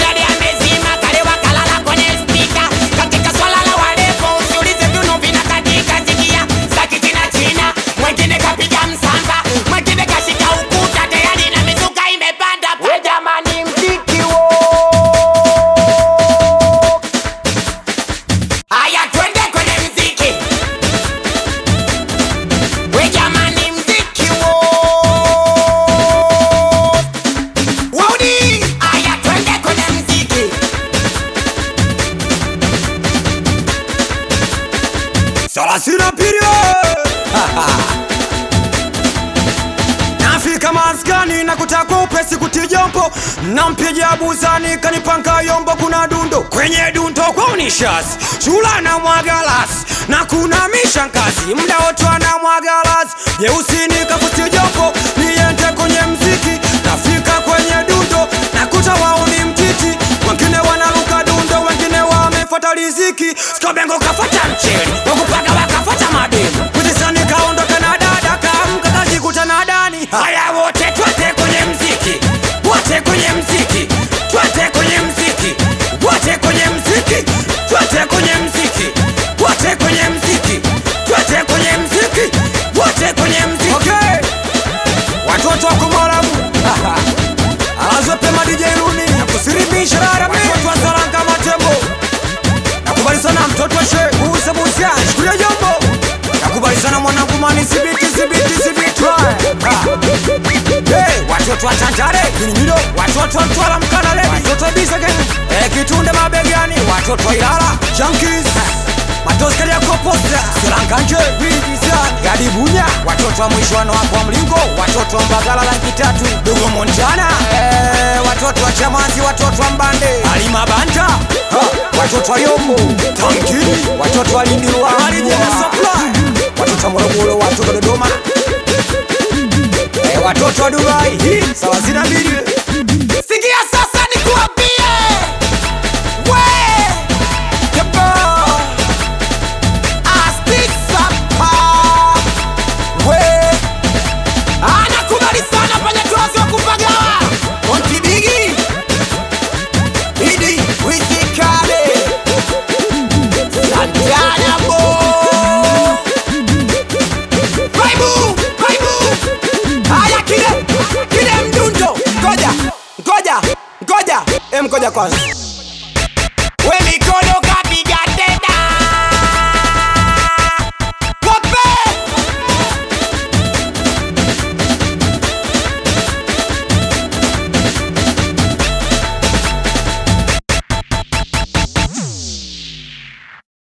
tayari amezima, kale wakalala kwenye spika. Katika swala la walepo usiulize viuno vinakatika. Sikia sakiti na China, mwengine kapiga msamba, mwengine kashika ukuta, tayari na mizuka imepanda. We jamani mziki wo, haya twende kwenye mziki. We jamani mziki wo, waudi, haya twende kwenye mziki. Salasina pirio nafika maskani na kutaka upesi kutijompo, na mpigia buzani kanipanga yombo. Kuna dundo kwenye dundo kwa unishas chula na mwagalas, na kuna mishankazi mda wote na mwagalas. Jeusini kafuti jompo niende kwenye mziki. Nafika kwenye dundo na kuta wao ni mtiti, wengine wanaruka dundo, wengine wamefuata riziki. Skobengo kafata mcheli, wakupanga wakafata mademu, kutisa nikaondoka na dada kamka kajikuta na dani. Haya wote twende kwenye mziki, wote kwenye mziki, twende kwenye mziki, wote kwenye mziki, twende kwenye mziki, wote kwenye mziki, twende kwenye mziki, wote kwenye mziki. Okay, watoto wa Kumaramu alazope madije Runi na kusirimisha rarame, watoto wa Salanga Matembo. Nakubali sana mtoto wa She Musa Musa shikulia jombo. Nakubali sana mwanangu mani sibiti sibiti sibiti. Hey, watoto wa Tanjare Kinimido, watoto wa Mtwara Mkanale, watoto wa Bisage Kitunde mabegani, watoto wa Ilala Junkies Matoskari ya Koposta Silanganje Vijisa Gadi Bunya, watoto wa Mwishoano wako wa Mlingo, watoto wa Mbagala Lanki Tatu Dogo Montana, watoto wa Chamazi, watoto wa Mbande Alima Banta, watoto wa Yombo Tamkini, watoto wa Lindiwa Marijina Supply, watoto wa Morogoro, watoto wa Dodoma, watoto wa Dubai Salasina mbili. Sikia sasa nikuambie, we Kebo Astisapa, we anakubali sana panya tuwazi wa kupagawa Monty Bigi Idi Wizikale Santana Bo Baibu Baibu. Haya kile mdundo, ngoja ngoja ngoja, ngoja kwanza.